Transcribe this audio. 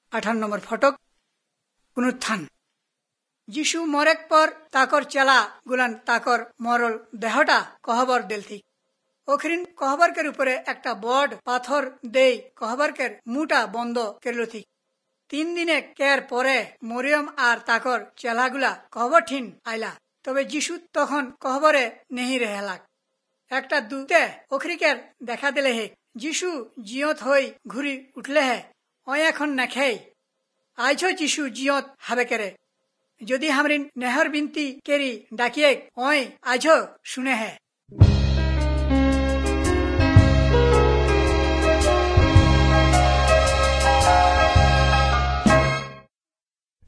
18 নম্বর ফটক পুনরুত্থান। যিশু মরেক পর তাকর চেলা গুলান তাকর মরল দেহটা কহবর দেলথিক। ওখরিন কহবরকের উপরে একটা বড় পাথর দেই কহবরকের মুটা বন্ধ কেরলথিক। 3 দিনে কের পরে মরিয়ম আর তাকর চেলাগুলা কহবর ঠিন আইলা, তবে যিশু তখন কহবরে নেহি রেহেলাক। একটা দুতে ওখরিকের দেখা দিলে হে যিশু জিয়ত হই ঘুরি উঠলে হে অয় এখন নেখেই আইছ যিশু জিয়ত হাবে কেরে। যদি হামরিন নেহর বিনতি কেরি ডাকিয়ে অয় আইছ শুনে হে।